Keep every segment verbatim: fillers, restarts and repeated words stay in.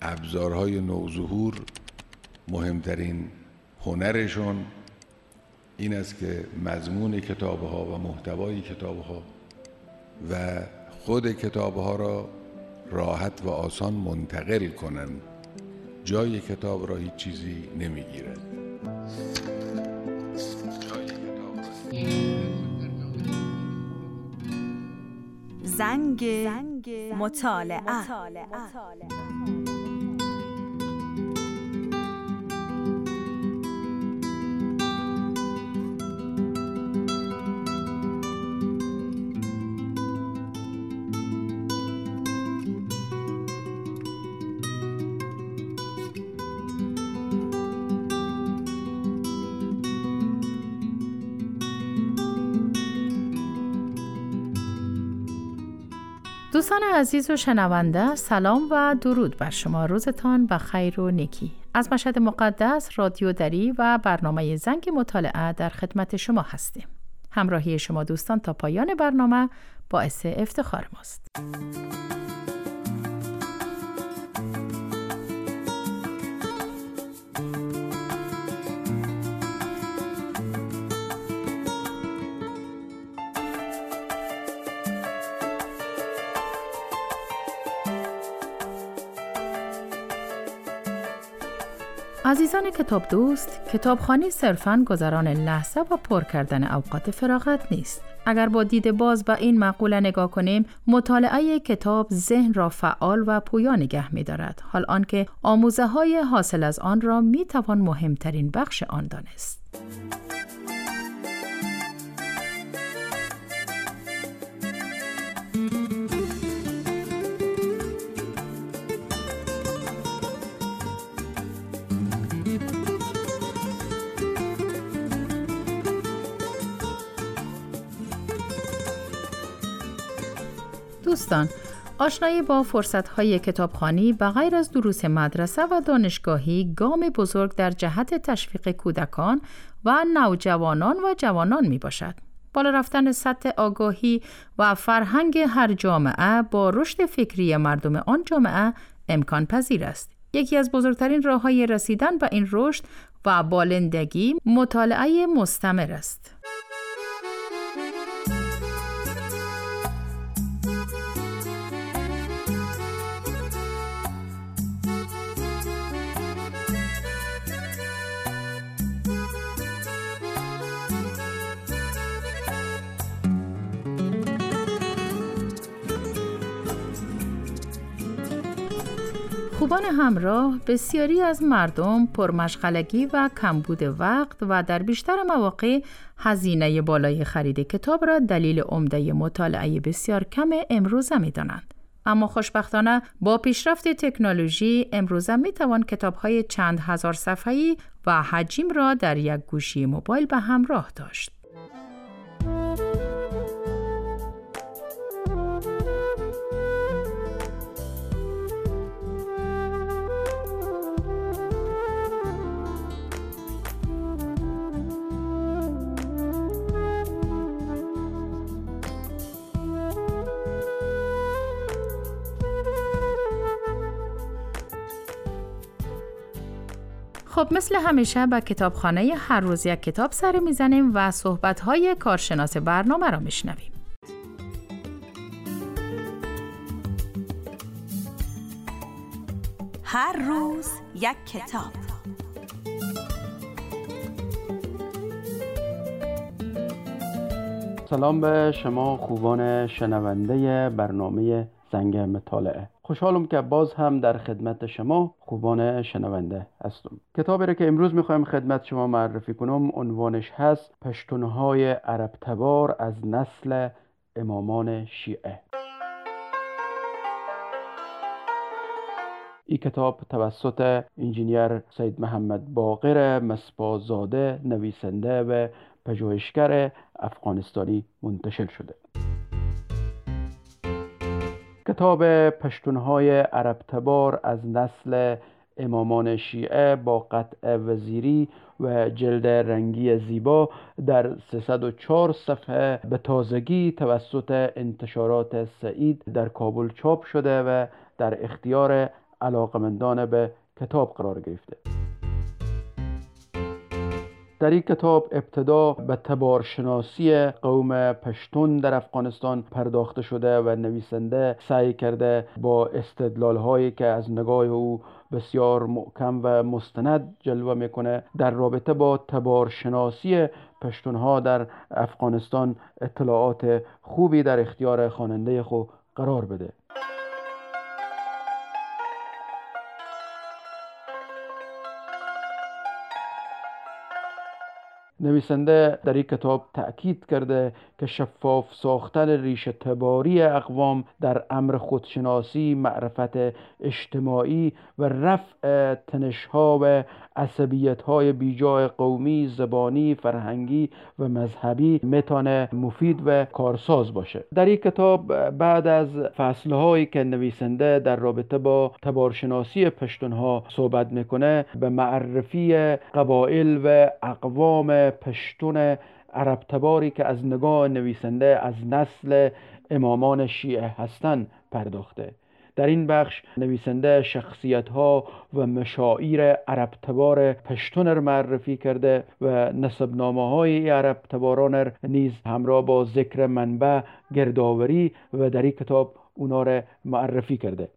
ابزارهای نوظهور مهمترین هنرشون این است که مضمون کتاب‌ها و محتوای کتاب‌ها و خود کتاب‌ها را راحت و آسان منتقل کنند. جای کتاب را هیچ چیزی نمیگیرد. زنگ مطالعه. دوستان عزیز و شنونده، سلام و درود بر شما. روزتان بخیر و نیکی. از مشهد مقدس رادیو دری و برنامه زنگ مطالعه در خدمت شما هستیم. همراهی شما دوستان تا پایان برنامه باعث افتخار ماست. عزیزان کتاب دوست، کتابخوانی صرفاً گذران لحظه و پر کردن اوقات فراغت نیست. اگر با دید باز به این مقوله نگاه کنیم، مطالعه کتاب ذهن را فعال و پویا نگه می دارد، حال آنکه آموزه های حاصل از آن را می توان مهمترین بخش آن دانست. دوستان، آشنایی با فرصت‌های کتابخوانی به غیر از دروس مدرسه و دانشگاهی گام بزرگ در جهت تشویق کودکان و نوجوانان و جوانان می باشد. بالا رفتن سطح آگاهی و فرهنگ هر جامعه با رشد فکری مردم آن جامعه امکان پذیر است. یکی از بزرگترین راه‌های رسیدن به این رشد و بالندگی مطالعه مستمر است. خوبان همراه بسیاری از مردم پرمشغلگی و کمبود وقت و در بیشتر مواقع هزینه بالای خرید کتاب را دلیل عمده مطالعه بسیار کم امروزه می دانند. اما خوشبختانه با پیشرفت تکنولوژی امروزه می توان کتاب‌های چند هزار صفحه‌ای و حجم را در یک گوشی موبایل به همراه داشت. خب مثل همیشه با کتابخانه هر روز یک کتاب سر میزنیم و صحبت‌های کارشناس برنامه را میشنویم. هر روز یک کتاب. سلام به شما خوبان شنونده برنامه زنگ مطالعه. خوشحالم که باز هم در خدمت شما خوبان شنونده هستم. کتابی را که امروز میخوایم خدمت شما معرفی کنم عنوانش هست پشتونهای عرب تبار از نسل امامان شیعه. این کتاب توسط انجینیر سید محمد باقر مصباح‌زاده نویسنده و پژوهشگر افغانستانی منتشر شده. کتاب پشتونهای عرب تبار از نسل امامان شیعه با قطع وزیری و جلد رنگی زیبا در سیصد و چهار صفحه به تازگی توسط انتشارات سعید در کابل چاپ شده و در اختیار علاقمندان به کتاب قرار گرفته. در این کتاب ابتدا به تبارشناسی قوم پشتون در افغانستان پرداخته شده و نویسنده سعی کرده با استدلال هایی که از نگاه او بسیار محکم و مستند جلوه میکنه در رابطه با تبارشناسی پشتون ها در افغانستان اطلاعات خوبی در اختیار خواننده خود قرار بده. نویسنده در این کتاب تأکید کرده که شفاف ساختن ریشه تباری اقوام در امر خودشناسی، معرفت اجتماعی و رفع تنش‌ها و عصبیت‌های بیجای قومی، زبانی، فرهنگی و مذهبی میتونه مفید و کارساز باشه. در این کتاب بعد از فصل‌هایی که نویسنده در رابطه با تبارشناسی پشتون‌ها صحبت میکنه، به معرفی قبایل و اقوام پشتون عرب تباری که از نگاه نویسنده از نسل امامان شیعه هستند پرداخته. در این بخش نویسنده شخصیت‌ها و مشاعیر عرب تبار پشتون را معرفی کرده و نسبنامه‌های عرب تباران نیز همراه با ذکر منبع گردآوری و در این کتاب اونا را معرفی کرده.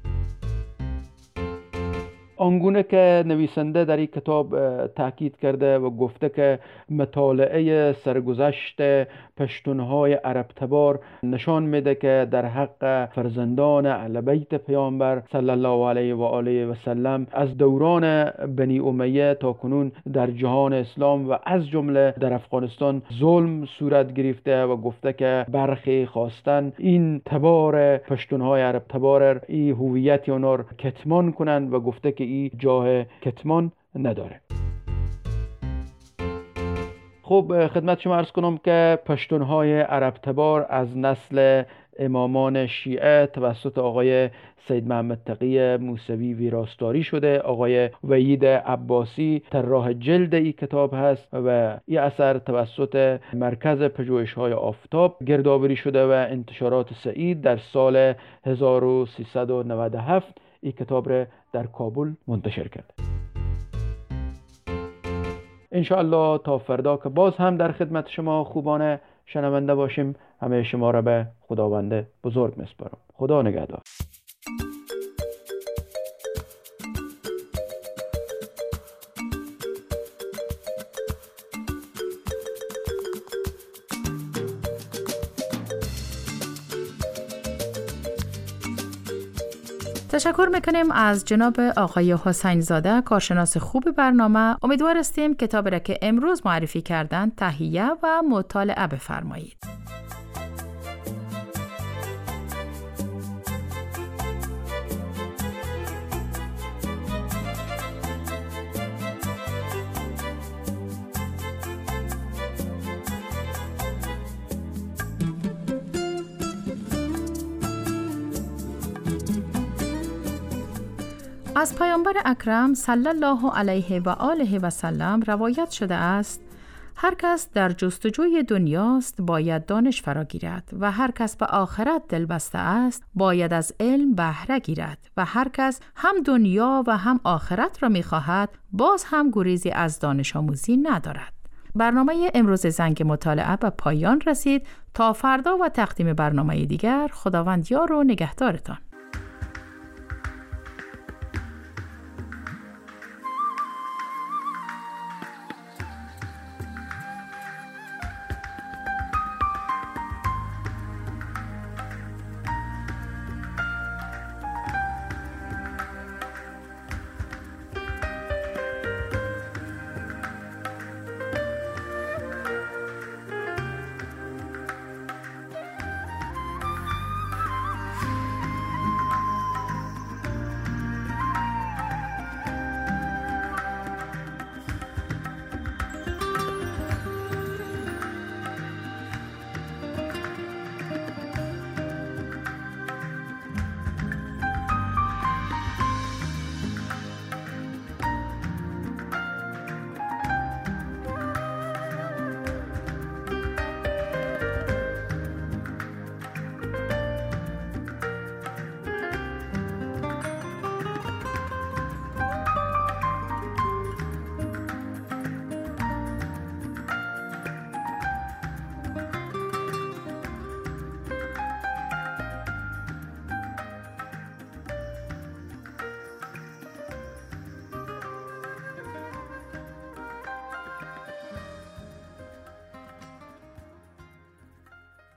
آنگونه که نویسنده در این کتاب تاکید کرده و گفته که مطالعه سرگذشت پشتونهای عرب تبار نشان میده که در حق فرزندان اهل بیت پیامبر صلی الله علیه و آله و سلم از دوران بنی امیه تا کنون در جهان اسلام و از جمله در افغانستان ظلم صورت گرفته و گفته که برخی خواستن این تبار پشتونهای عرب تبار این هویت اونها کتمان کنند و گفته که این جاه کتمان نداره. خب خدمت شما عرض کنم که پشتونهای عرب تبار از نسل امامان شیعه توسط آقای سید محمد تقی موسوی ویراستاری شده. آقای وحید عباسی طراح جلد این کتاب هست و این اثر توسط مرکز پژوهش‌های آفتاب گردآوری شده و انتشارات سعید در سال هزار و سیصد و نود و هفت این کتاب را در کابل منتشر کرد. انشاءالله تا فردا که باز هم در خدمت شما خوبان شنونده باشیم، همه شما را به خداوند بزرگ میسپارم. خدا نگهدار. تشکر میکنیم از جناب آقای حسین زاده، کارشناس خوب برنامه. امیدوار هستیم کتابی را که امروز معرفی کردن تهیه و مطالعه بفرمایید. از پیامبر اکرم صلی الله علیه و آله و سلم روایت شده است: هر کس در جستجوی دنیاست باید دانش فرا گیرد و هر کس به آخرت دل بسته است باید از علم بهره گیرد و هر کس هم دنیا و هم آخرت را می‌خواهد باز هم گریزی از دانش آموزی ندارد. برنامه امروز زنگ مطالعه به پایان رسید. تا فردا و تقدیم برنامه دیگر، خداوند یار و نگهدارتان.